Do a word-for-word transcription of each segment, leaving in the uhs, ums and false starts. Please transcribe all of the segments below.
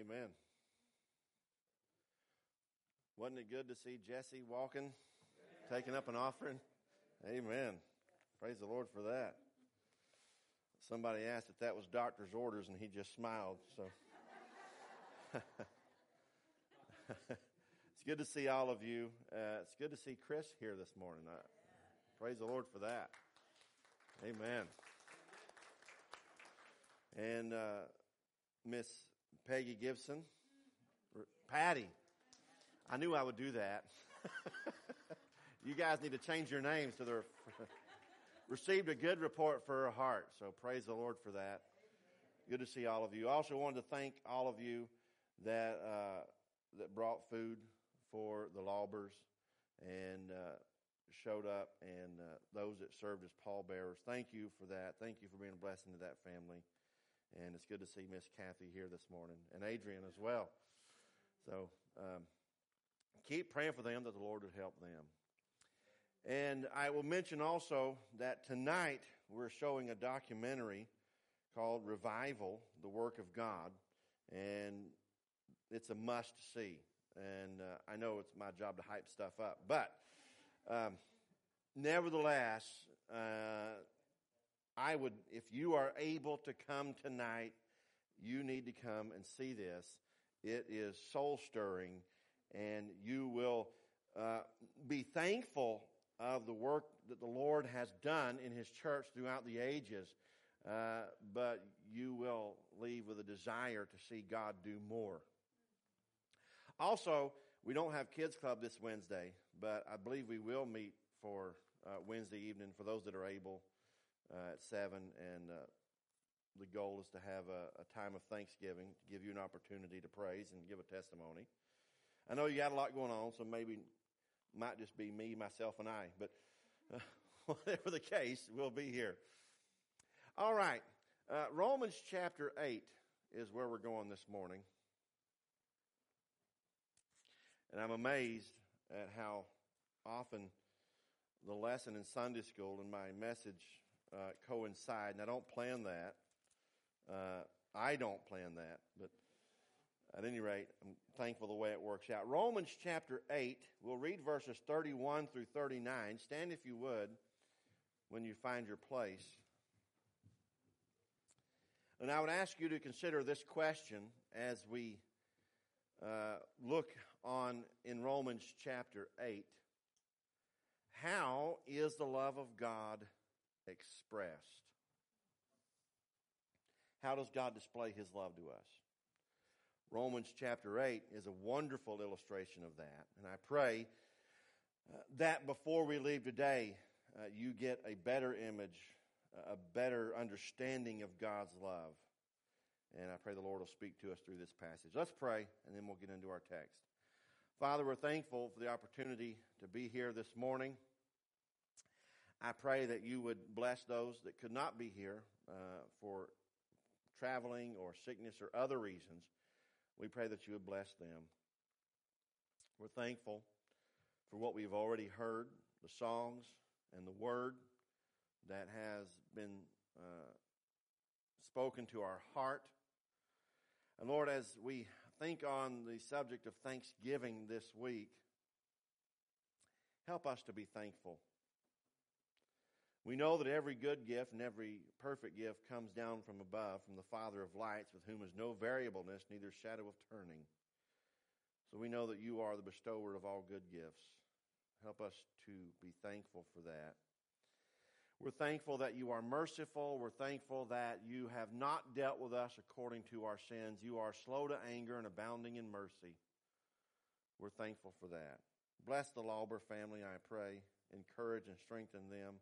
Amen. Wasn't it good to see Jesse walking, taking up an offering? Amen. Praise the Lord for that. Somebody asked if that was doctor's orders, and he just smiled. So it's good to see all of you. Uh, it's good to see Chris here this morning. Uh, praise the Lord for that. Amen. And uh, Miss Peggy Gibson, Patty. I knew I would do that. You guys need to change your names to their. Received a good report for her heart, so praise the Lord for that. Good to see all of you. I also wanted to thank all of you that uh, that brought food for the Laubers and uh, showed up, and uh, those that served as pallbearers. Thank you for that. Thank you for being a blessing to that family. And it's good to see Miss Kathy here this morning, and Adrian as well. So um, keep praying for them that the Lord would help them. And I will mention also that tonight we're showing a documentary called Revival, the Work of God, and it's a must-see. And uh, I know it's my job to hype stuff up, but um, nevertheless, uh, I would, if you are able to come tonight, you need to come and see this. It is soul-stirring, and you will uh, be thankful of the work that the Lord has done in His church throughout the ages, uh, but you will leave with a desire to see God do more. Also, we don't have Kids Club this Wednesday, but I believe we will meet for uh, Wednesday evening for those that are able uh, at seven, and uh, the goal is to have a, a time of Thanksgiving, to give you an opportunity to praise and give a testimony. I know you got a lot going on, so maybe might just be me, myself, and I. But uh, whatever the case, we'll be here. All right. Uh, Romans chapter eight is where we're going this morning. And I'm amazed at how often the lesson in Sunday school and my message uh, coincide. And I don't plan that. Uh, I don't plan that. But at any rate, I'm thankful the way it works out. Romans chapter eight, we'll read verses thirty-one through thirty-nine. Stand if you would when you find your place. And I would ask you to consider this question as we uh, look on in Romans chapter eight. How is the love of God expressed? How does God display His love to us? Romans chapter eight is a wonderful illustration of that. And I pray uh, that before we leave today, uh, you get a better image, a better understanding of God's love. And I pray the Lord will speak to us through this passage. Let's pray, and then we'll get into our text. Father, we're thankful for the opportunity to be here this morning. I pray that you would bless those that could not be here uh, for traveling or sickness or other reasons. We pray that you would bless them. We're thankful for what we've already heard, the songs and the word that has been uh, spoken to our heart. And Lord, as we think on the subject of Thanksgiving this week, help us to be thankful. We know that every good gift and every perfect gift comes down from above, from the Father of lights, with whom is no variableness, neither shadow of turning. So we know that you are the bestower of all good gifts. Help us to be thankful for that. We're thankful that you are merciful. We're thankful that you have not dealt with us according to our sins. You are slow to anger and abounding in mercy. We're thankful for that. Bless the Lauber family, I pray. Encourage and strengthen them.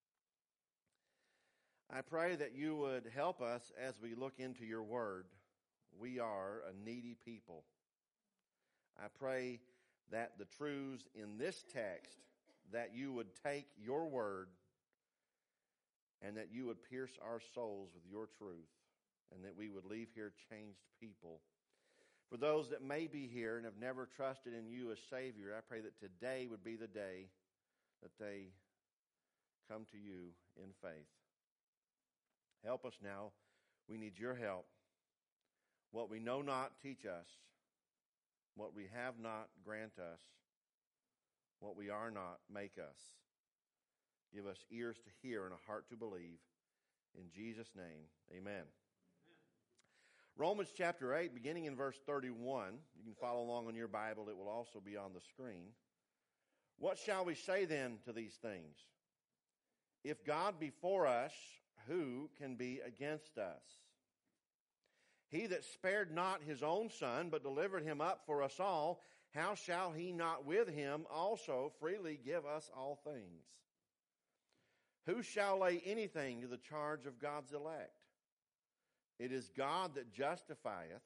I pray that you would help us as we look into your word. We are a needy people. I pray that the truths in this text, that you would take your word and that you would pierce our souls with your truth, and that we would leave here changed people. For those that may be here and have never trusted in you as Savior, I pray that today would be the day that they come to you in faith. Help us now. We need your help. What we know not, teach us. What we have not, grant us. What we are not, make us. Give us ears to hear and a heart to believe. In Jesus' name, amen. Amen. Romans chapter eight, beginning in verse thirty-one. You can follow along on your Bible. It will also be on the screen. What shall we say then to these things? If God be for us, who can be against us? He that spared not his own son, but delivered him up for us all, how shall he not with him also freely give us all things? Who shall lay anything to the charge of God's elect? It is God that justifieth.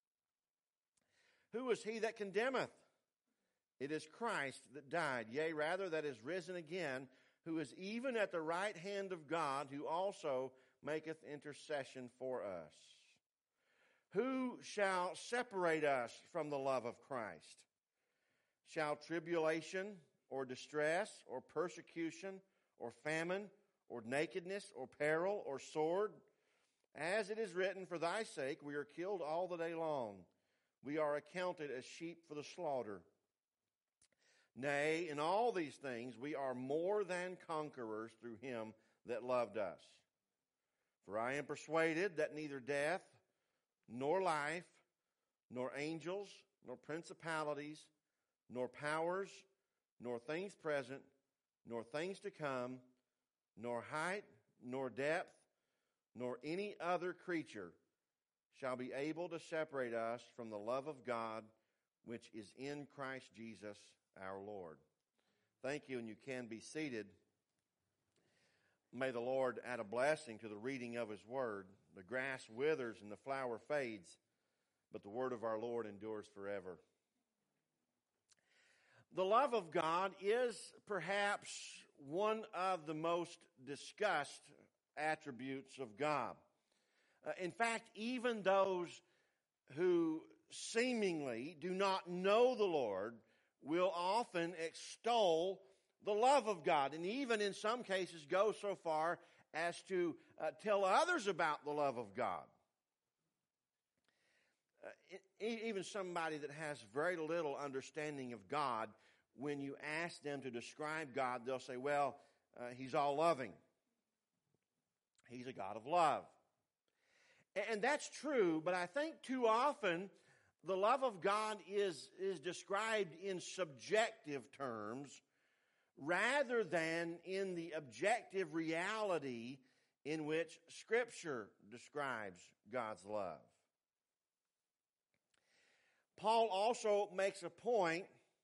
Who is he that condemneth? It is Christ that died, yea, rather that is risen again, who is even at the right hand of God, who also maketh intercession for us. Who shall separate us from the love of Christ? Shall tribulation, or distress, or persecution, or famine, or nakedness, or peril, or sword? As it is written, for thy sake we are killed all the day long. We are accounted as sheep for the slaughter. Nay, in all these things we are more than conquerors through him that loved us. For I am persuaded that neither death, nor life, nor angels, nor principalities, nor powers, nor things present, nor things to come, nor height, nor depth, nor any other creature shall be able to separate us from the love of God which is in Christ Jesus our Lord. Thank you, and you can be seated. May the Lord add a blessing to the reading of his word. The grass withers and the flower fades, but the word of our Lord endures forever. The love of God is perhaps one of the most discussed attributes of God. Uh, in fact, even those who seemingly do not know the Lord will often extol the love of God, and even in some cases go so far as to uh, tell others about the love of God. Uh, e- even somebody that has very little understanding of God, when you ask them to describe God, they'll say, well, uh, he's all loving. He's a God of love. And that's true, but I think too often the love of God is, is described in subjective terms rather than in the objective reality in which Scripture describes God's love. Paul also makes a point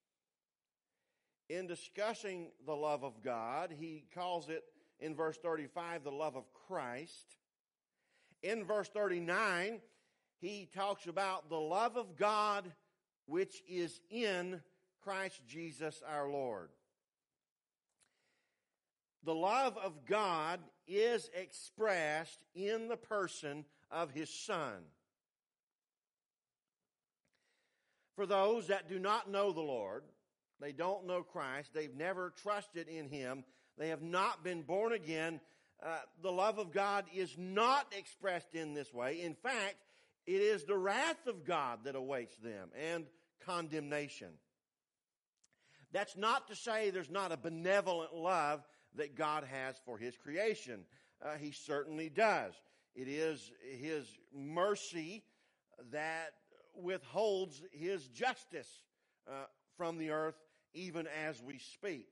in discussing the love of God. He calls it in verse thirty-five the love of Christ. In verse thirty-nine, he talks about the love of God which is in Christ Jesus our Lord. The love of God is expressed in the person of his Son. For those that do not know the Lord, they don't know Christ, they've never trusted in him, they have not been born again, uh, the love of God is not expressed in this way. In fact, it is the wrath of God that awaits them and condemnation. That's not to say there's not a benevolent love that God has for his creation. Uh, he certainly does. It is his mercy that withholds his justice uh, from the earth even as we speak.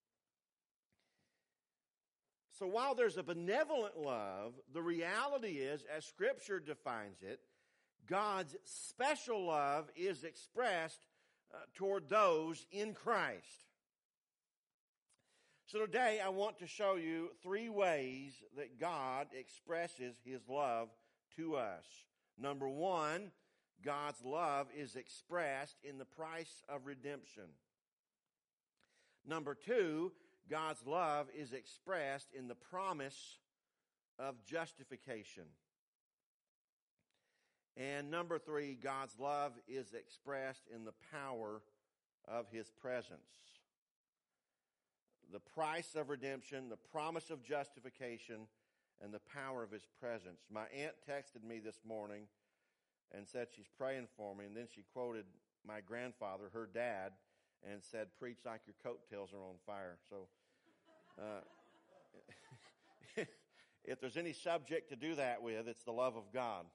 So while there's a benevolent love, the reality is, as Scripture defines it, God's special love is expressed uh, toward those in Christ. So today I want to show you three ways that God expresses his love to us. Number one, God's love is expressed in the price of redemption. Number two, God's love is expressed in the promise of justification. And number three, God's love is expressed in the power of his presence. The price of redemption, the promise of justification, and the power of his presence. My aunt texted me this morning and said she's praying for me. And then she quoted my grandfather, her dad, and said, "Preach like your coattails are on fire." So uh, if there's any subject to do that with, it's the love of God.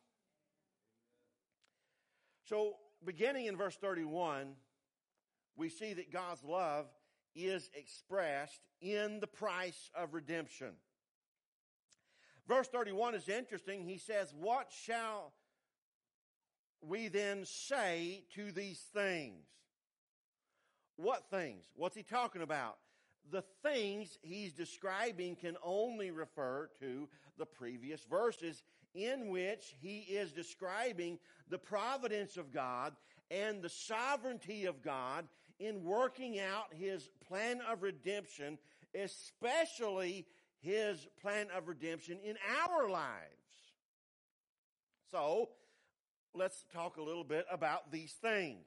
So beginning in verse thirty-one, we see that God's love is expressed in the price of redemption. Verse thirty-one is interesting. He says, "What shall we then say to these things?" What things? What's he talking about? The things he's describing can only refer to the previous verses in which he is describing the providence of God and the sovereignty of God in working out his plan of redemption, especially his plan of redemption in our lives. So, let's talk a little bit about these things.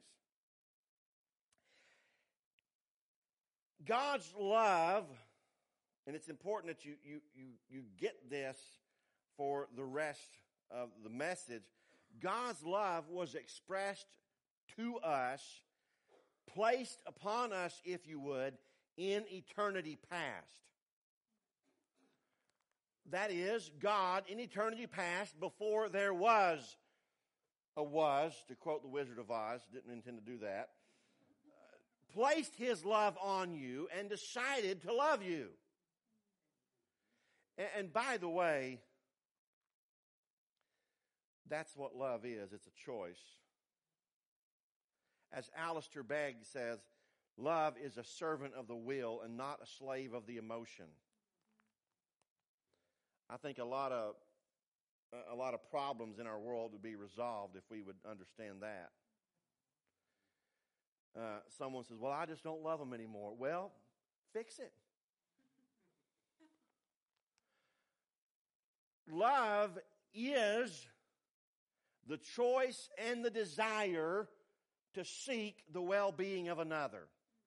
God's love, and it's important that you, you, you, you get this for the rest of the message. God's love was expressed to us, placed upon us, if you would, in eternity past. That is, God in eternity past, before there was a was, to quote the Wizard of Oz, didn't intend to do that, placed his love on you and decided to love you. And, and by the way, that's what love is. It's a choice. As Alistair Begg says, love is a servant of the will and not a slave of the emotion. I think a lot of a lot of problems in our world would be resolved if we would understand that. Uh, someone says, "Well, I just don't love them anymore." Well, fix it. Love is the choice and the desire to seek the well-being of another.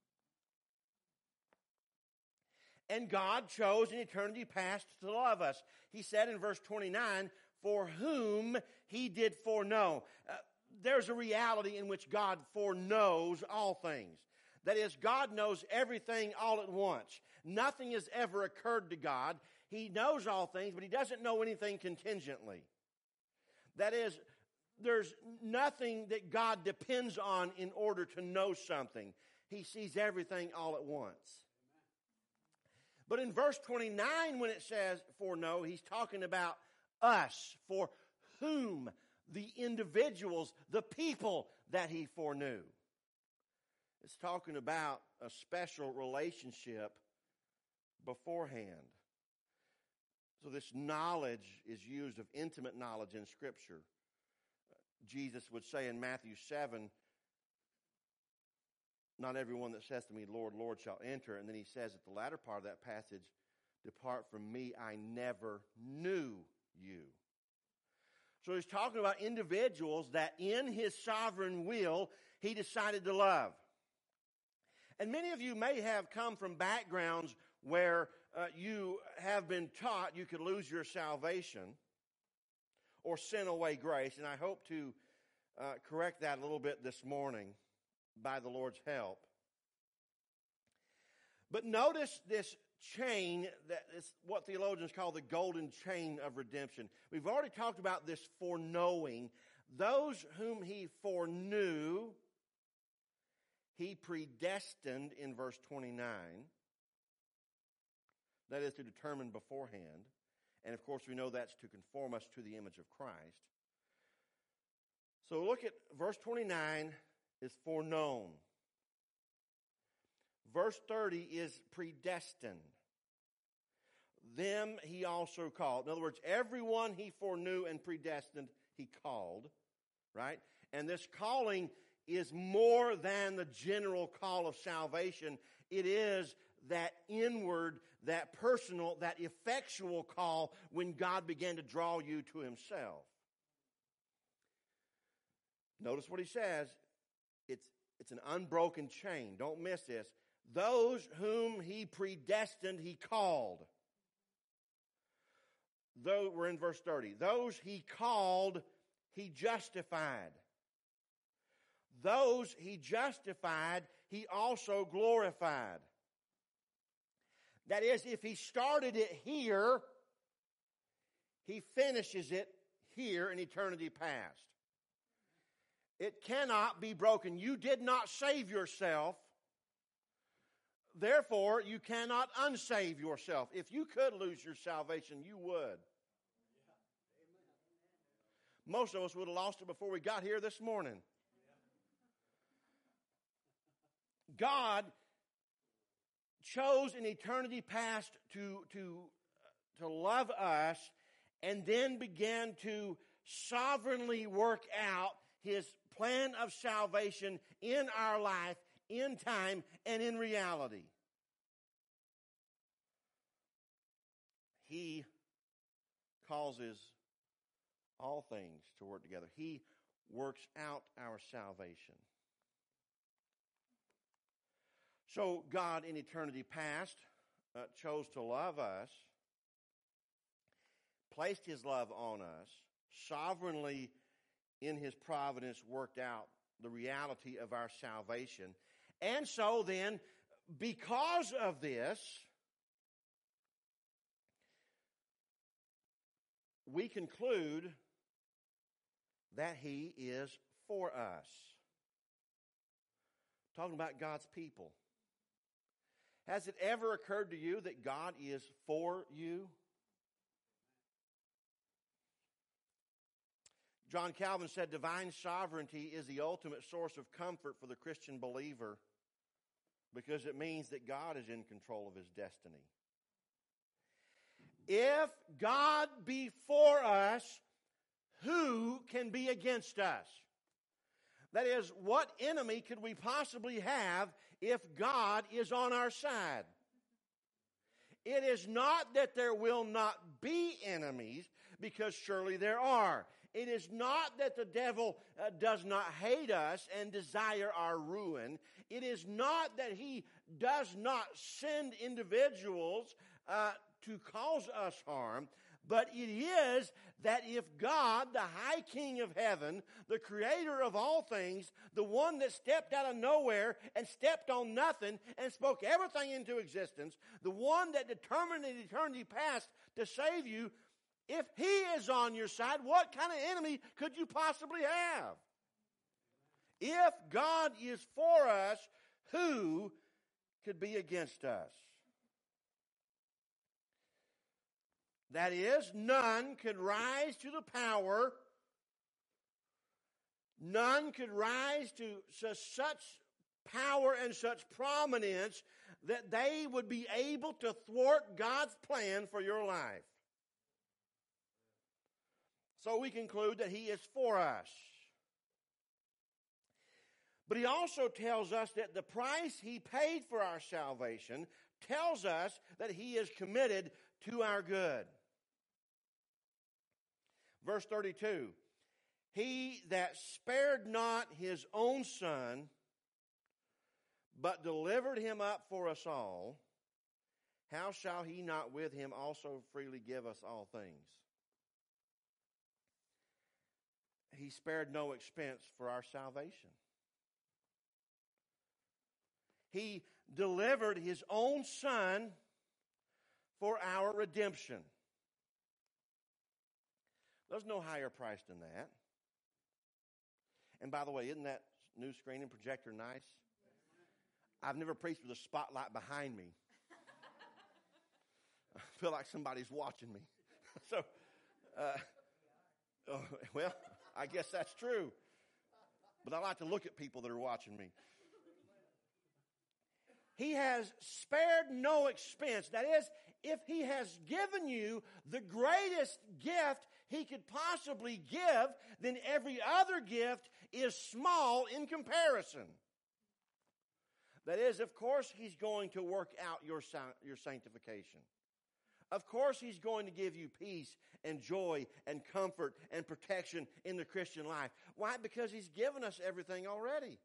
And God chose in eternity past to love us. He said in verse twenty-nine, "For whom he did foreknow." Uh, There's a reality in which God foreknows all things. That is, God knows everything all at once. Nothing has ever occurred to God. He knows all things, but he doesn't know anything contingently. That is, there's nothing that God depends on in order to know something. He sees everything all at once. But in verse twenty-nine, when it says foreknow, he's talking about us, for whom, the individuals, the people that he foreknew. It's talking about a special relationship beforehand. So this knowledge is used of intimate knowledge in Scripture. Jesus would say in Matthew seven, "Not everyone that says to me, 'Lord, Lord,' shall enter." And then he says at the latter part of that passage, "Depart from me, I never knew you." So he's talking about individuals that in his sovereign will, he decided to love. And many of you may have come from backgrounds where uh, you have been taught you could lose your salvation or sin away grace. And I hope to uh, correct that a little bit this morning by the Lord's help. But notice this chain, that is what theologians call the golden chain of redemption. We've already talked about this foreknowing. Those whom he foreknew, he predestined in verse twenty-nine. That is to determine beforehand. And of course we know that's to conform us to the image of Christ. So look at verse twenty-nine is foreknown. Verse thirty is predestined. Them he also called. In other words, everyone he foreknew and predestined, he called. Right? And this calling is more than the general call of salvation. It is that inward, that personal, that effectual call when God began to draw you to himself. Notice what he says. It's, it's an unbroken chain. Don't miss this. Those whom he predestined, he called. Though we're in verse thirty. Those he called, he justified. Those he justified, he also glorified. That is, if he started it here, he finishes it here in eternity past. It cannot be broken. You did not save yourself. Therefore, you cannot unsave yourself. If you could lose your salvation, you would. Most of us would have lost it before we got here this morning. God chose in eternity past to, to, to love us and then began to sovereignly work out His plan of salvation in our life, in time, and in reality. He causes all things to work together. He works out our salvation. So God in eternity past uh, chose to love us, placed His love on us, sovereignly in His providence worked out the reality of our salvation. And so then, because of this, we conclude that He is for us. Talking about God's people. Has it ever occurred to you that God is for you? John Calvin said, divine sovereignty is the ultimate source of comfort for the Christian believer because it means that God is in control of his destiny. If God be for us, who can be against us? That is, what enemy could we possibly have if God is on our side? It is not that there will not be enemies, because surely there are. It is not that the devil uh, does not hate us and desire our ruin. It is not that he does not send individuals uh, to cause us harm. But it is that if God, the high King of heaven, the creator of all things, the one that stepped out of nowhere and stepped on nothing and spoke everything into existence, the one that determined in eternity past to save you, if he is on your side, what kind of enemy could you possibly have? If God is for us, who could be against us? That is, none could rise to the power, none could rise to such power and such prominence that they would be able to thwart God's plan for your life. So we conclude that he is for us. But he also tells us that the price he paid for our salvation tells us that he is committed to our good. Verse thirty-two, he that spared not his own son, but delivered him up for us all, how shall he not with him also freely give us all things? He spared no expense for our salvation. He delivered his own son for our redemption. There's no higher price than that. And by the way, isn't that new screen and projector nice? I've never preached with a spotlight behind me. I feel like somebody's watching me. so, uh, oh, well, I guess that's true. But I like to look at people that are watching me. He has spared no expense. That is, if he has given you the greatest gift he could possibly give, then every other gift is small in comparison. That is, of course, he's going to work out your, your sanctification. Of course, he's going to give you peace and joy and comfort and protection in the Christian life. Why? Because he's given us everything already.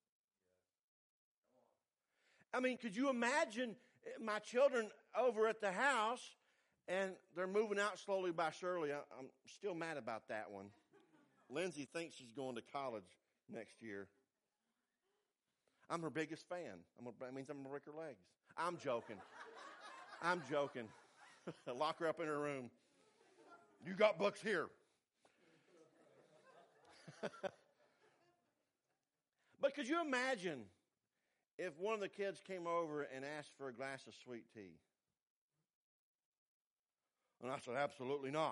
I mean, could you imagine my children over at the house, and they're moving out slowly by surely. I'm still mad about that one. Lindsay thinks she's going to college next year. I'm her biggest fan. I'm gonna, that means I'm going to break her legs. I'm joking. I'm joking. Lock her up in her room. You got books here. But could you imagine if one of the kids came over and asked for a glass of sweet tea? And I said, absolutely not.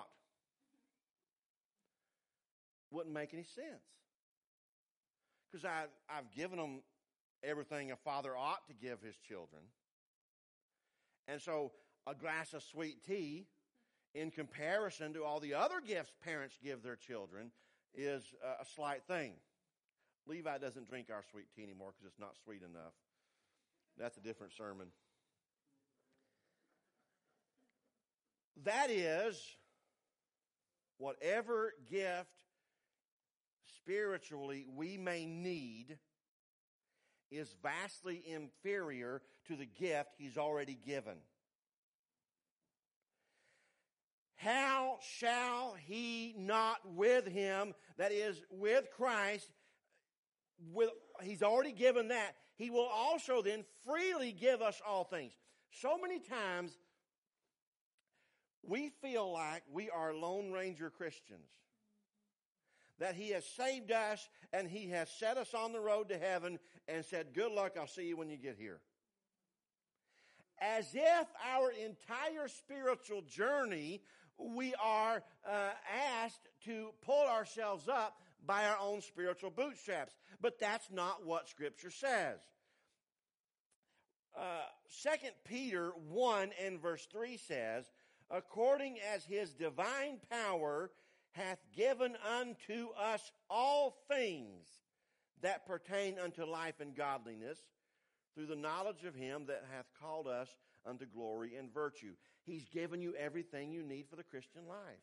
Wouldn't make any sense. Because I've given them everything a father ought to give his children. And so a glass of sweet tea, in comparison to all the other gifts parents give their children, is a slight thing. Levi doesn't drink our sweet tea anymore because it's not sweet enough. That's a different sermon. That is, whatever gift spiritually we may need is vastly inferior to the gift he's already given. How shall he not with him, that is, with Christ, with, he's already given that, he will also then freely give us all things. So many times we feel like we are Lone Ranger Christians. That he has saved us and he has set us on the road to heaven and said, good luck, I'll see you when you get here. As if our entire spiritual journey, we are uh, asked to pull ourselves up by our own spiritual bootstraps. But that's not what Scripture says. Uh, Second Peter one and verse three says, according as his divine power hath given unto us all things that pertain unto life and godliness, through the knowledge of him that hath called us unto glory and virtue. He's given you everything you need for the Christian life.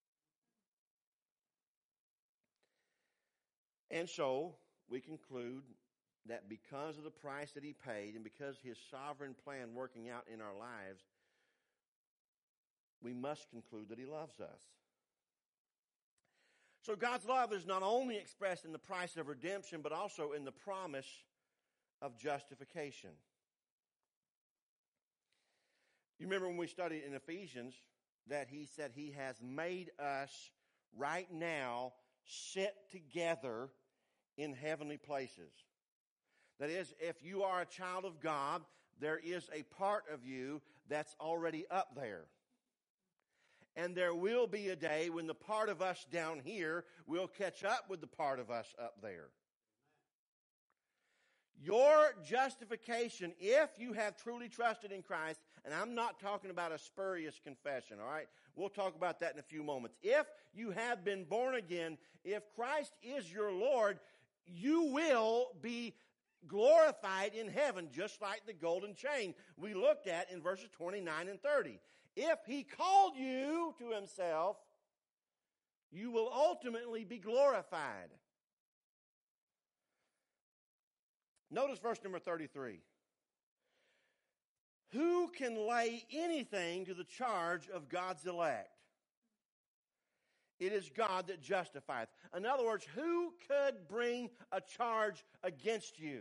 And so, we conclude that because of the price that he paid and because his sovereign plan working out in our lives, we must conclude that he loves us. So God's love is not only expressed in the price of redemption, but also in the promise of justification. You remember when we studied in Ephesians that he said he has made us right now sit together in heavenly places. That is, if you are a child of God, there is a part of you that's already up there. And there will be a day when the part of us down here will catch up with the part of us up there. Your justification, if you have truly trusted in Christ, and I'm not talking about a spurious confession, all right? We'll talk about that in a few moments. If you have been born again, if Christ is your Lord, you will be glorified in heaven, just like the golden chain we looked at in verses twenty-nine and thirty. If he called you to himself, you will ultimately be glorified. Notice verse number thirty-three. Who can lay anything to the charge of God's elect? It is God that justifieth. In other words, who could bring a charge against you?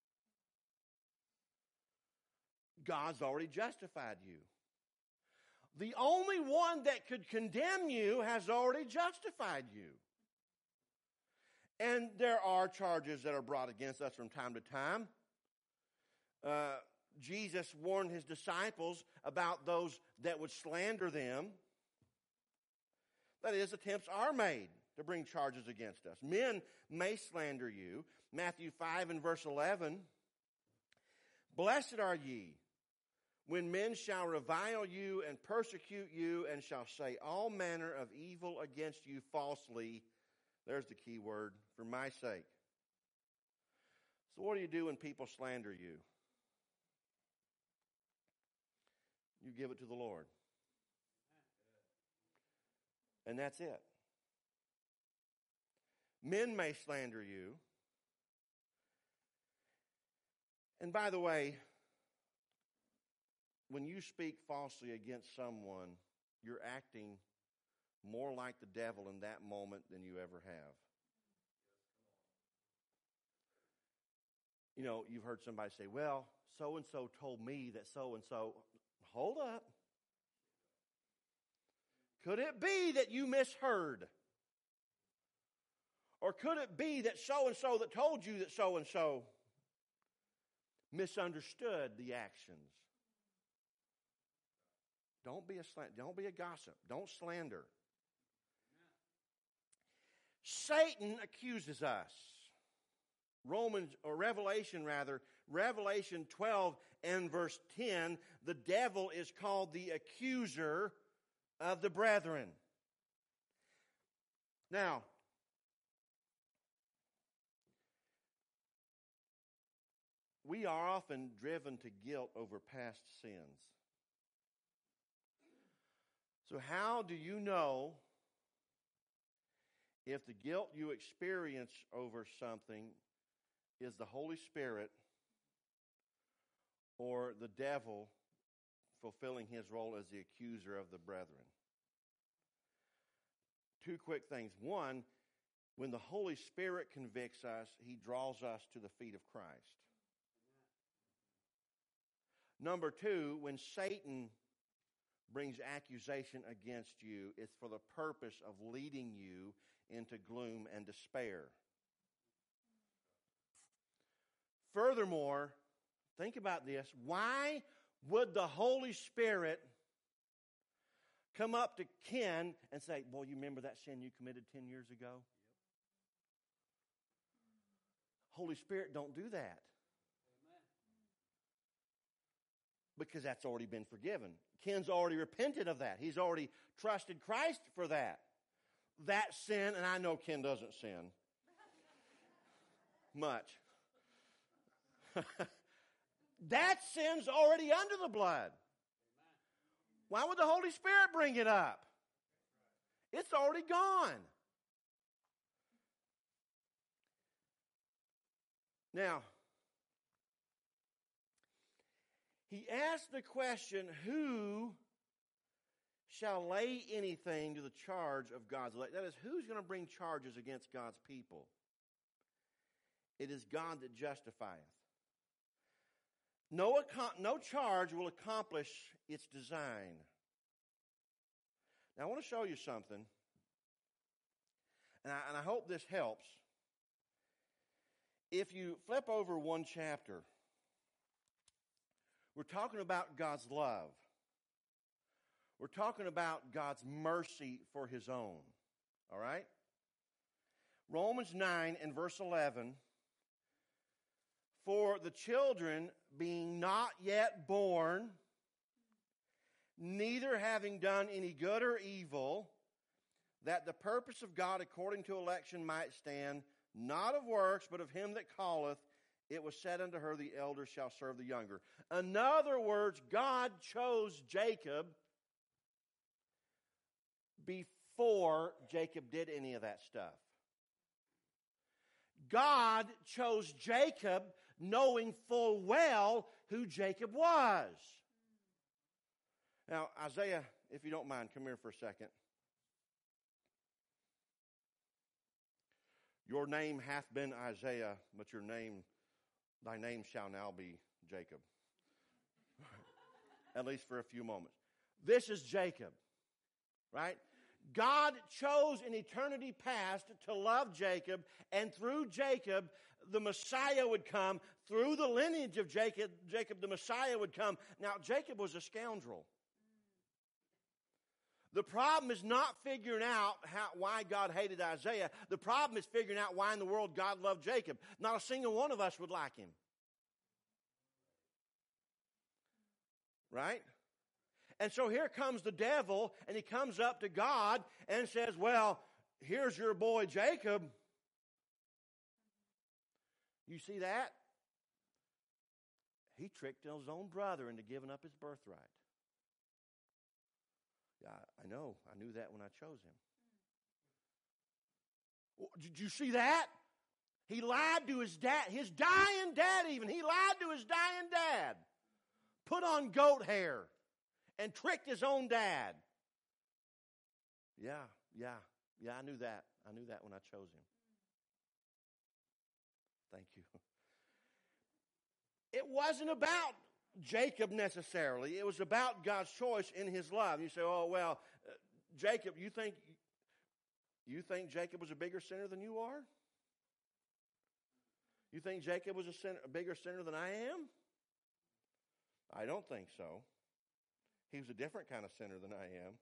God's already justified you. The only one that could condemn you has already justified you. And there are charges that are brought against us from time to time. Uh, Jesus warned his disciples about those that would slander them. That is, attempts are made to bring charges against us. Men may slander you. Matthew five and verse eleven. Blessed are ye when men shall revile you and persecute you and shall say all manner of evil against you falsely. There's the key word, for my sake. So what do you do when people slander you? You give it to the Lord. And that's it. Men may slander you. And by the way, when you speak falsely against someone, you're acting more like the devil in that moment than you ever have. You know, you've heard somebody say, well, so-and-so told me that so-and-so. Hold up. Could it be that you misheard? Or could it be that so-and-so that told you that so-and-so misunderstood the actions? Don't be a slant, don't be a gossip. Don't slander. Satan accuses us. Romans, or Revelation rather, Revelation twelve and verse ten, the devil is called the accuser of the brethren. Now, we are often driven to guilt over past sins. So how do you know if the guilt you experience over something is the Holy Spirit or the devil fulfilling his role as the accuser of the brethren? Two quick things. One, when the Holy Spirit convicts us, he draws us to the feet of Christ. Number two, when Satan brings accusation against you, it's for the purpose of leading you into gloom and despair. Furthermore, think about this. Why would the Holy Spirit come up to Ken and say, boy, you remember that sin you committed ten years ago? Yep. Holy Spirit don't do that. Amen. Because that's already been forgiven. Ken's already repented of that. He's already trusted Christ for that. That sin, and I know Ken doesn't sin much. That sin's already under the blood. Why would the Holy Spirit bring it up? It's already gone. Now, he asked the question, who shall lay anything to the charge of God's elect? That is, who's going to bring charges against God's people? It is God that justifieth. No, no charge will accomplish its design. Now, I want to show you something, and I, and I hope this helps. If you flip over one chapter, we're talking about God's love. We're talking about God's mercy for his own. All right? Romans nine and verse eleven. For the children being not yet born, neither having done any good or evil, that the purpose of God according to election might stand, not of works, but of him that calleth, it was said unto her, the elder shall serve the younger. In other words, God chose Jacob before Jacob did any of that stuff. God chose Jacob knowing full well who Jacob was. Now, Isaiah, if you don't mind, come here for a second. Your name hath been Isaiah, but your name, thy name shall now be Jacob. At least for a few moments. This is Jacob, right? God chose in eternity past to love Jacob, and through Jacob, the Messiah would come. Through the lineage of Jacob, Jacob, the Messiah would come. Now, Jacob was a scoundrel. The problem is not figuring out how, why God hated Isaiah. The problem is figuring out why in the world God loved Jacob. Not a single one of us would like him. Right? And so here comes the devil, and he comes up to God and says, well, here's your boy Jacob. You see that? He tricked his own brother into giving up his birthright. Yeah, I know. I knew that when I chose him. Did you see that? He lied to his dad, his dying dad even. He lied to his dying dad. Put on goat hair and tricked his own dad. Yeah, yeah, yeah, I knew that. I knew that when I chose him. Thank you. It wasn't about Jacob necessarily. It was about God's choice in his love. You say, oh, well, uh, Jacob, you think, you think Jacob was a bigger sinner than you are? You think Jacob was a, sinner, a bigger sinner than I am? I don't think so. He was a different kind of sinner than I am.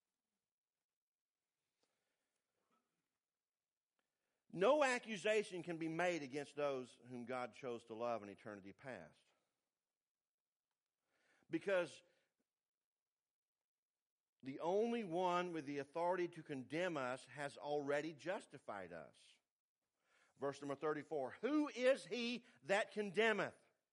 No accusation can be made against those whom God chose to love in eternity past. Because the only one with the authority to condemn us has already justified us. Verse number thirty-four, who is he that condemneth?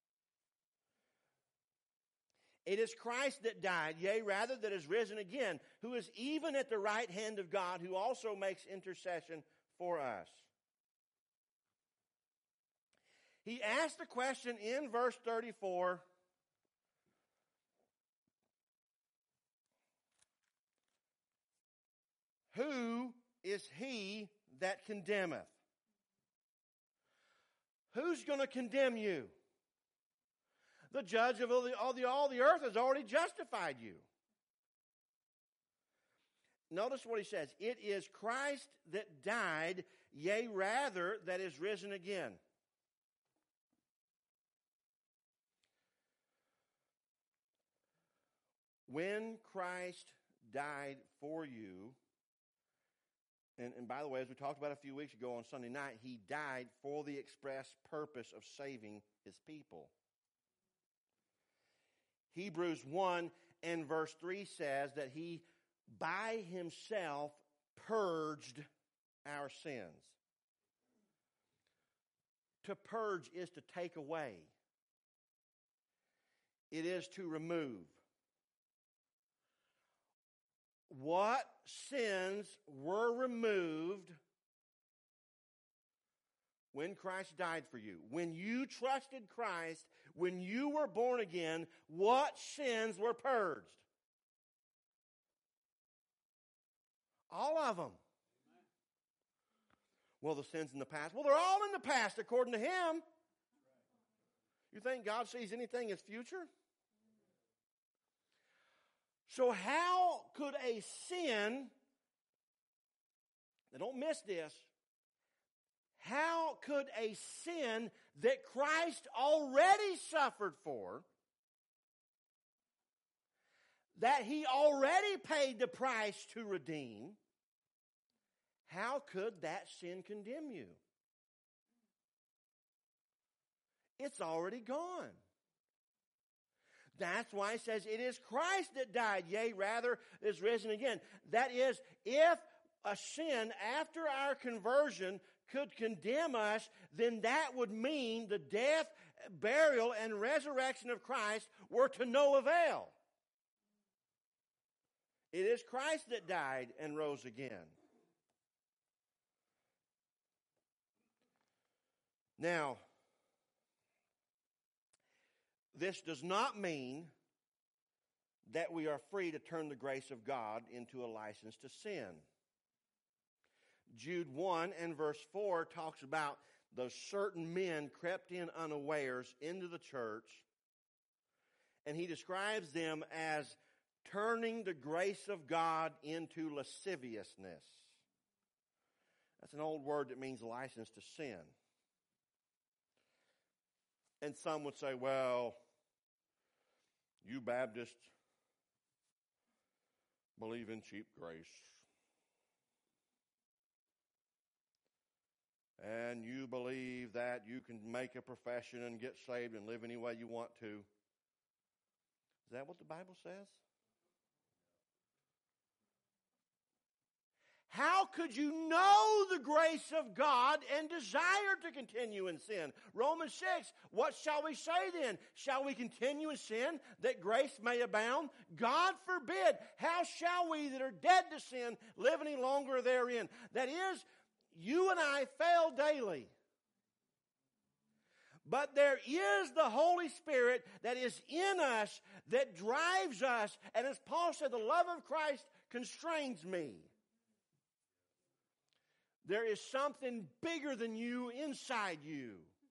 It is Christ that died, yea, rather that is risen again, who is even at the right hand of God, who also makes intercession for us. He asked the question in verse thirty-four, who is he that condemneth? Who's going to condemn you? The judge of all the, all, the, all the earth has already justified you. Notice what he says. It is Christ that died, yea, rather, that is risen again. When Christ died for you, And, and by the way, as we talked about a few weeks ago on Sunday night, he died for the express purpose of saving his people. Hebrews one and verse three says that he by himself purged our sins. To purge is to take away. It is to remove. What sins were removed when Christ died for you? When you trusted Christ, when you were born again, what sins were purged? All of them. Well, the sins in the past. Well, they're all in the past according to him. You think God sees anything as future? So how could a sin, now don't miss this, how could a sin that Christ already suffered for, that he already paid the price to redeem, how could that sin condemn you? It's already gone. That's why it says it is Christ that died, yea, rather is risen again. That is, if a sin after our conversion could condemn us, then that would mean the death, burial, and resurrection of Christ were to no avail. It is Christ that died and rose again. Now, this does not mean that we are free to turn the grace of God into a license to sin. Jude one and verse four talks about those certain men crept in unawares into the church, and he describes them as turning the grace of God into lasciviousness. That's an old word that means license to sin. And some would say, well, you Baptists believe in cheap grace. And you believe that you can make a profession and get saved and live any way you want to. Is that what the Bible says? How could you know the grace of God and desire to continue in sin? Romans six, what shall we say then? Shall we continue in sin that grace may abound? God forbid. How shall we that are dead to sin live any longer therein? That is, you and I fail daily. But there is the Holy Spirit that is in us that drives us. And as Paul said, the love of Christ constrains me. There is something bigger than you inside you.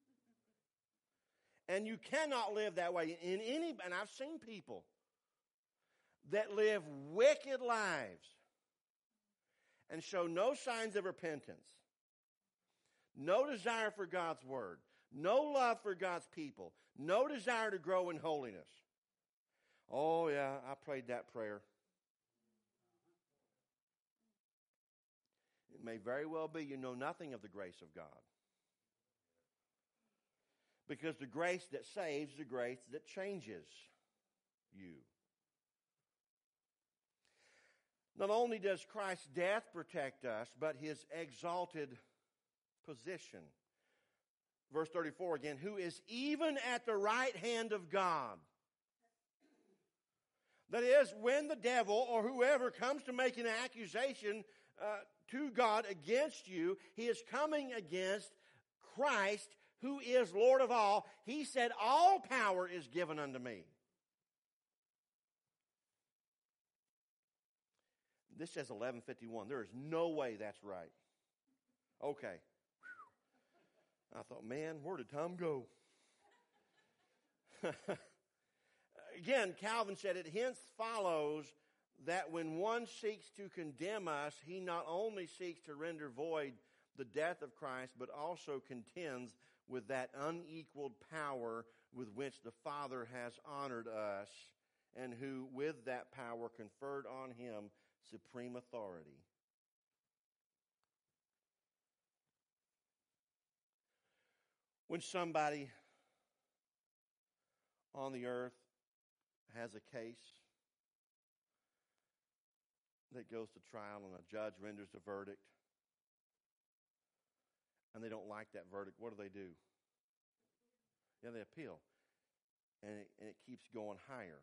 And you cannot live that way in any, and I've seen people that live wicked lives and show no signs of repentance, no desire for God's word, no love for God's people, no desire to grow in holiness. Oh yeah, I prayed that prayer. It may very well be you know nothing of the grace of God. Because the grace that saves is the grace that changes you. Not only does Christ's death protect us, but his exalted position. Verse thirty-four again, who is even at the right hand of God. That is, when the devil or whoever comes to make an accusation uh, to God against you, he is coming against Christ, who is Lord of all. He said, all power is given unto me. This says eleven fifty-one. There is no way that's right. Okay. I thought, man, where did Tom go? Again, Calvin said, it hence follows that when one seeks to condemn us, he not only seeks to render void the death of Christ, but also contends with that unequaled power with which the Father has honored us, and who with that power conferred on him supreme authority. When somebody on the earth has a case that goes to trial and a judge renders a verdict, and they don't like that verdict, what do they do? Yeah, they appeal. And it, and it keeps going higher.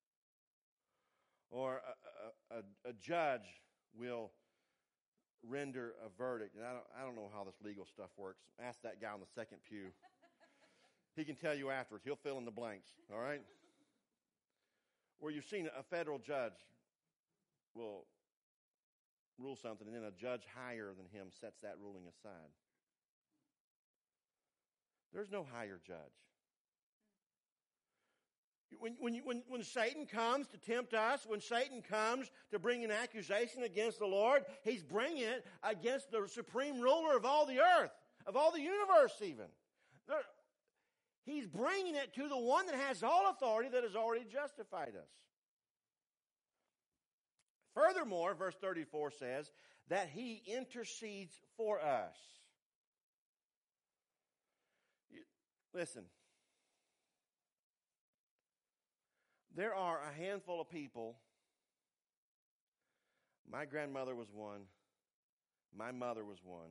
Or a, a, a, a judge will render a verdict. And I don't, I don't know how this legal stuff works. Ask that guy on the second pew. He can tell you afterwards. He'll fill in the blanks, all right? Where you've seen a federal judge will rule something, and then a judge higher than him sets that ruling aside. There's no higher judge. When, when, you, when, when Satan comes to tempt us, when Satan comes to bring an accusation against the Lord, he's bringing it against the supreme ruler of all the earth, of all the universe even. There, he's bringing it to the one that has all authority, that has already justified us. Furthermore, verse thirty-four says that he intercedes for us. Listen. There are a handful of people. My grandmother was one. My mother was one.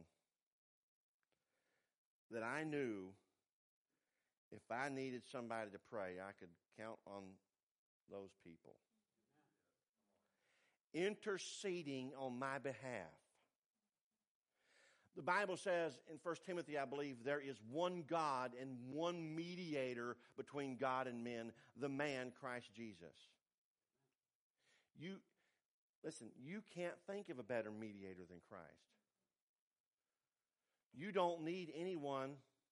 That I knew if I needed somebody to pray, I could count on those people. Interceding on my behalf. The Bible says in First Timothy, I believe, there is one God and one mediator between God and men, the man Christ Jesus. You, listen, you can't think of a better mediator than Christ. You don't need anyone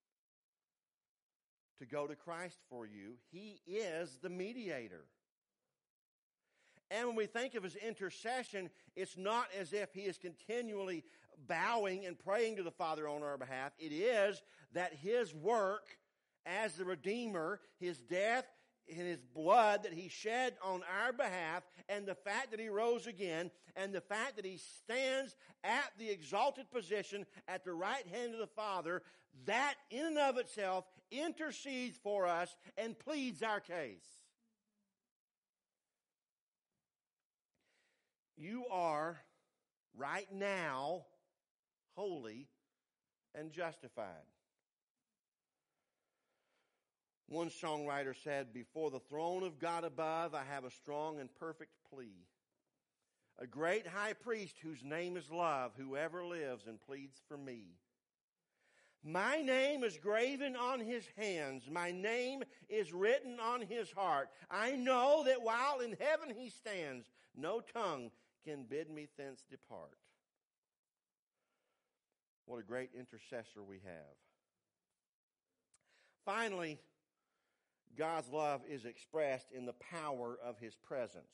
to go to Christ for you. He is the mediator. And when we think of his intercession, it's not as if he is continually bowing and praying to the Father on our behalf. It is that his work as the Redeemer, his death and his blood that he shed on our behalf, and the fact that he rose again, and the fact that he stands at the exalted position at the right hand of the Father, that in and of itself intercedes for us and pleads our case. You are right now holy and justified. One songwriter said, before the throne of God above, I have a strong and perfect plea. A great high priest whose name is love, whoever lives and pleads for me. My name is graven on his hands. My name is written on his heart. I know that while in heaven he stands, no tongue can bid me thence depart. What a great intercessor we have. Finally, God's love is expressed in the power of His presence.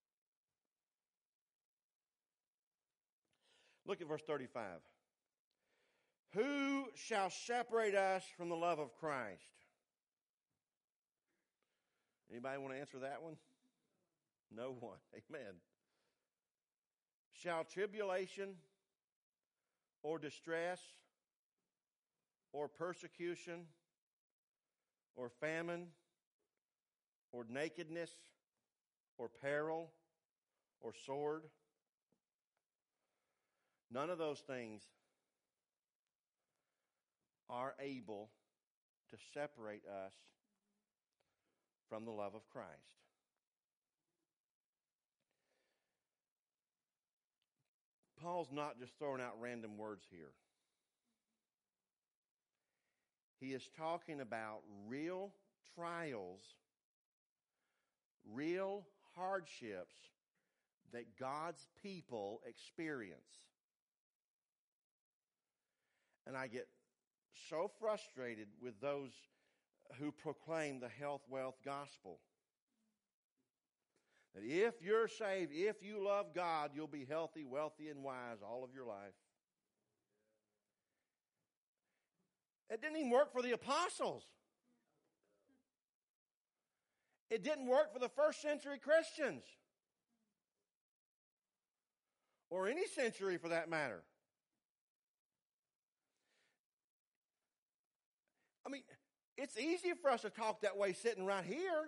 Look at verse thirty-five. Who shall separate us from the love of Christ? Anybody want to answer that one? No one. Amen. Shall tribulation or distress or persecution or famine or nakedness or peril or sword? None of those things are able to separate us from the love of Christ. Paul's not just throwing out random words here. He is talking about real trials, real hardships that God's people experience. And I get so frustrated with those who proclaim the health, wealth gospel. That if you're saved, if you love God, you'll be healthy, wealthy, and wise all of your life. It didn't even work for the apostles. It didn't work for the first century Christians. Or any century for that matter. I mean, it's easy for us to talk that way sitting right here.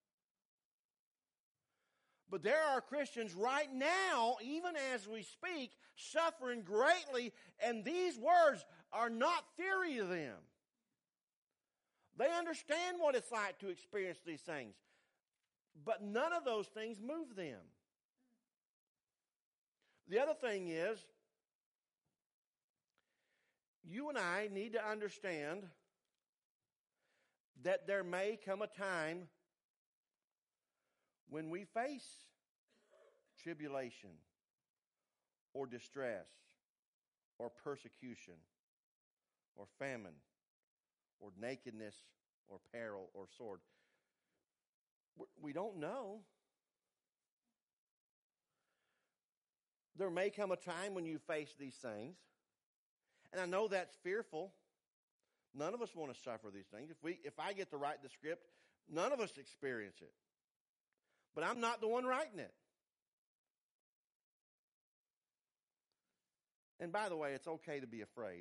But there are Christians right now, even as we speak, suffering greatly, and these words are not theory to them. They understand what it's like to experience these things. But none of those things move them. The other thing is, you and I need to understand that there may come a time when we face tribulation or distress or persecution or famine or nakedness or peril or sword. We don't know. There may come a time when you face these things. And I know that's fearful. None of us want to suffer these things. If we, if I get to write the script, none of us experience it. But I'm not the one writing it. And by the way, it's okay to be afraid.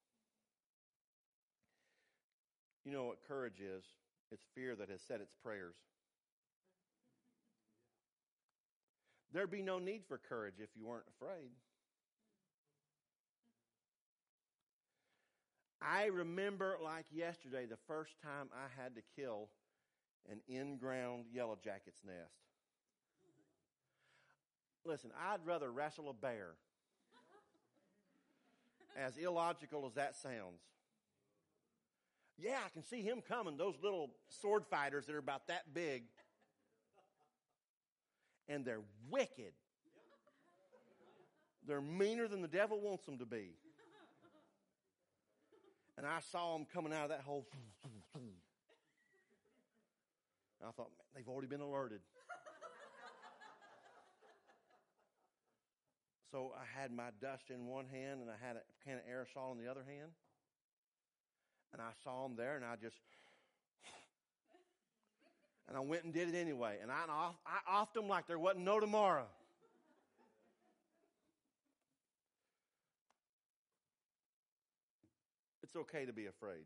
You know what courage is? It's fear that has said its prayers. There'd be no need for courage if you weren't afraid. I remember like yesterday the first time I had to kill an in-ground yellow jacket's nest. Listen, I'd rather wrestle a bear, as illogical as that sounds. Yeah, I can see him coming, those little sword fighters that are about that big. And they're wicked. They're meaner than the devil wants them to be. And I saw them coming out of that hole. And I thought, man, they've already been alerted. So I had my dust in one hand and I had a can of aerosol in the other hand. And I saw them there and I just... And I went and did it anyway. And I, I offed them like there wasn't no tomorrow. It's okay to be afraid.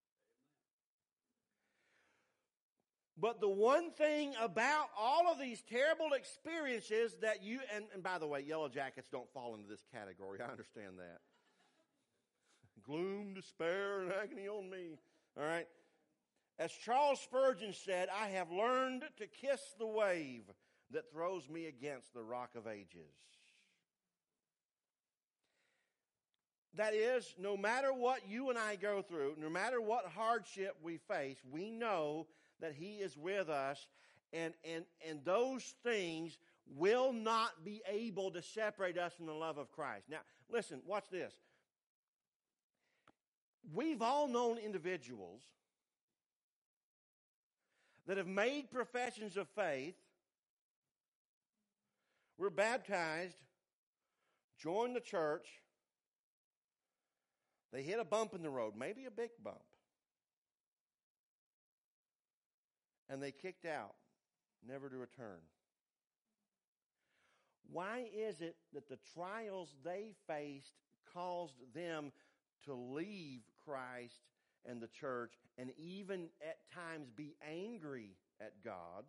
But the one thing about all of these terrible experiences that you, and, and by the way, yellow jackets don't fall into this category. I understand that. Gloom, despair, and agony on me. All right? As Charles Spurgeon said, I have learned to kiss the wave that throws me against the rock of ages. That is, no matter what you and I go through, no matter what hardship we face, we know that He is with us, and, and, and those things will not be able to separate us from the love of Christ. Now, listen, watch this. we've all known individuals that have made professions of faith, were baptized, joined the church, they hit a bump in the road, maybe a big bump, and they kicked out, never to return. Why is it that the trials they faced caused them to leave Christ and the church and even at times be angry at God?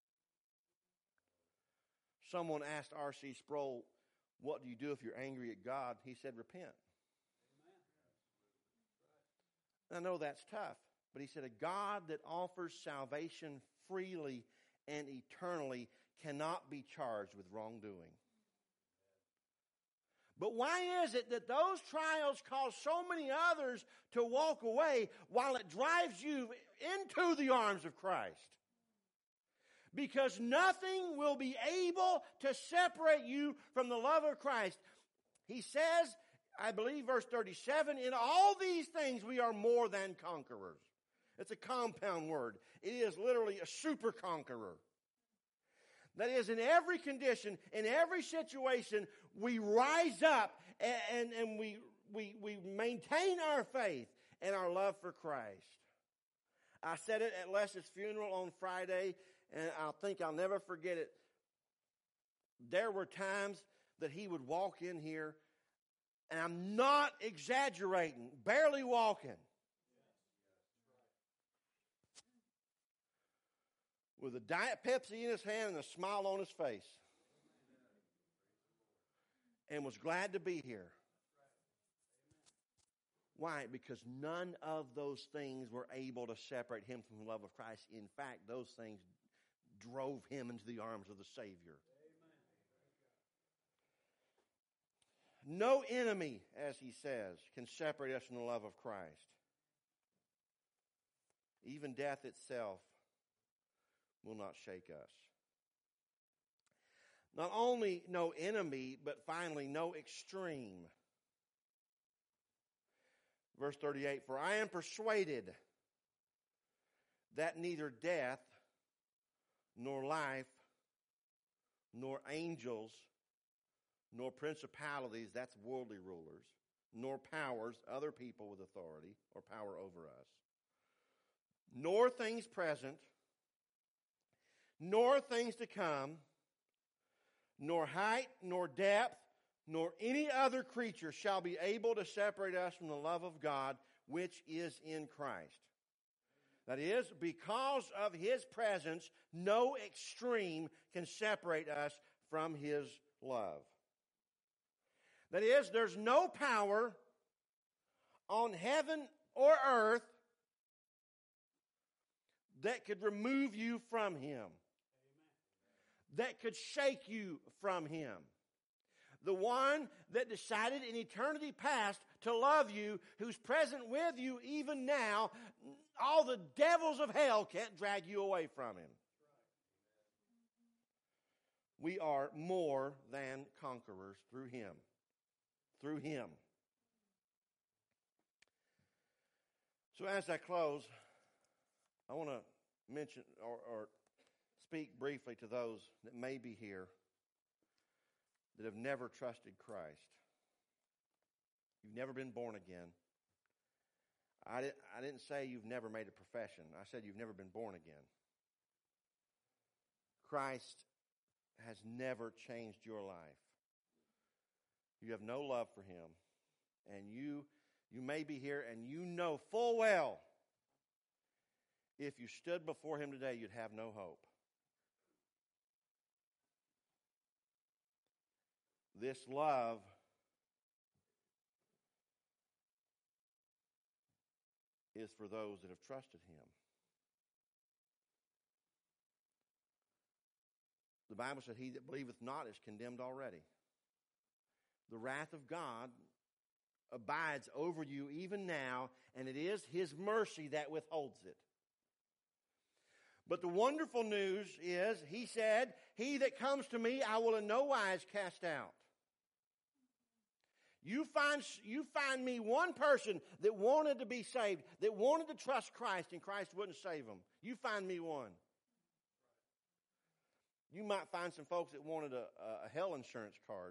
Someone asked R C Sproul, what do you do if you're angry at God? He said, repent. I know that's tough, but he said, a God that offers salvation freely and eternally cannot be charged with wrongdoing. But why is it that those trials cause so many others to walk away while it drives you into the arms of Christ? Because nothing will be able to separate you from the love of Christ. He says, I believe verse thirty-seven, in all these things we are more than conquerors. It's a compound word. It is literally a super conqueror. That is, in every condition, in every situation, we rise up and, and, and we, we, we maintain our faith and our love for Christ. I said it at Les's funeral on Friday, and I think I'll never forget it. There were times that he would walk in here, and I'm not exaggerating, barely walking, with a Diet Pepsi in his hand and a smile on his face, and was glad to be here. Why? Because none of those things were able to separate him from the love of Christ. In fact, those things drove him into the arms of the Savior. No enemy, as he says, can separate us from the love of Christ. Even death itself will not shake us. Not only no enemy, but finally no extreme. Verse thirty-eight, for I am persuaded that neither death, nor life, nor angels, nor principalities, that's worldly rulers, nor powers, other people with authority or power over us, nor things present, nor things to come, nor height, nor depth, nor any other creature shall be able to separate us from the love of God, which is in Christ. That is, because of his presence, no extreme can separate us from his love. That is, there's no power on heaven or earth that could remove you from him. That could shake you from him. The one that decided in eternity past to love you, who's present with you even now, all the devils of hell can't drag you away from him. We are more than conquerors through him. Through him. So as I close, I want to mention or, or speak briefly to those that may be here that have never trusted Christ. You've never been born again. I, di- I didn't say you've never made a profession. I said you've never been born again. Christ has never changed your life. You have no love for him. And you, you may be here and you know full well if you stood before him today, you'd have no hope. This love is for those that have trusted him. The Bible said, he that believeth not is condemned already. The wrath of God abides over you even now, and it is his mercy that withholds it. But the wonderful news is, he said, he that comes to me I will in no wise cast out. You find, you find me one person that wanted to be saved, that wanted to trust Christ, and Christ wouldn't save them. You find me one. You might find some folks that wanted a, a hell insurance card.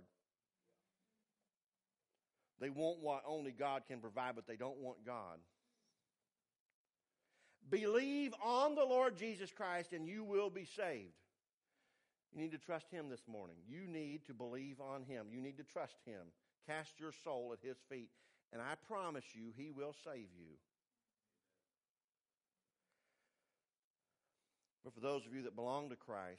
They want what only God can provide, but they don't want God. Believe on the Lord Jesus Christ and you will be saved. You need to trust Him this morning. You need to believe on Him. You need to trust Him. Cast your soul at His feet. And I promise you, He will save you. But for those of you that belong to Christ,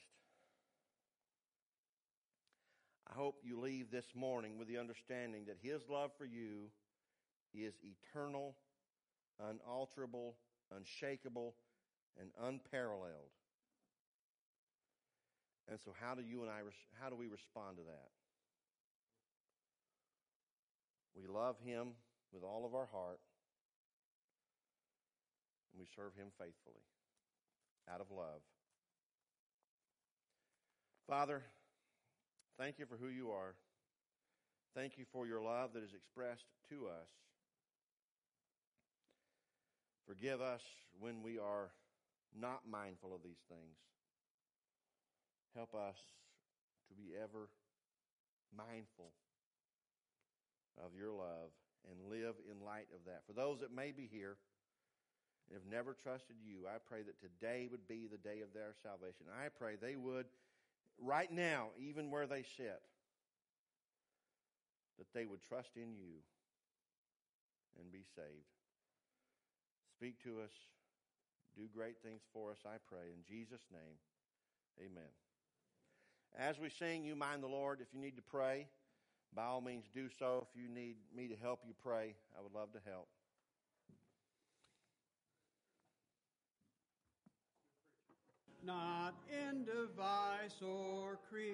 I hope you leave this morning with the understanding that His love for you is eternal, unalterable, unshakable, and unparalleled. And so how do you and I, how do we respond to that? We love Him with all of our heart, and we serve Him faithfully out of love. Father, thank you for who you are. Thank you for your love that is expressed to us. Forgive us when we are not mindful of these things. Help us to be ever mindful of your love and live in light of that. For those that may be here and have never trusted you, I pray that today would be the day of their salvation. I pray they would, right now, even where they sit, that they would trust in you and be saved. Speak to us. Do great things for us, I pray. In Jesus' name, amen. As we sing, You Mind the Lord, if you need to pray, by all means do so. If you need me to help you pray, I would love to help. Not in device or creed.